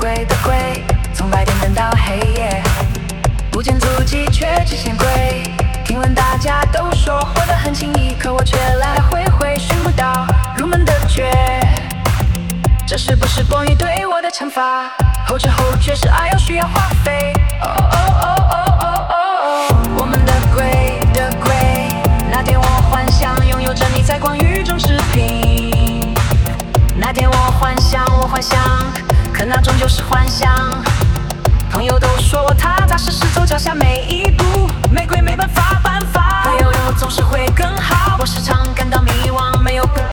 贵的贵，从白天等到黑夜，不见足迹却只嫌贵。听闻大家都说活得很轻易，可我却来回回寻不到入门的诀。这是不是波语对我的惩罚？后知后觉是爱又需要花费。我们的贵的贵，那天我幻想拥有着你在光宇中视频。那天我幻想，可那终究是幻想。朋友都说我踏踏实实走脚下每一步，玫瑰没办法，朋友总是会更好。我时常感到迷惘，没有不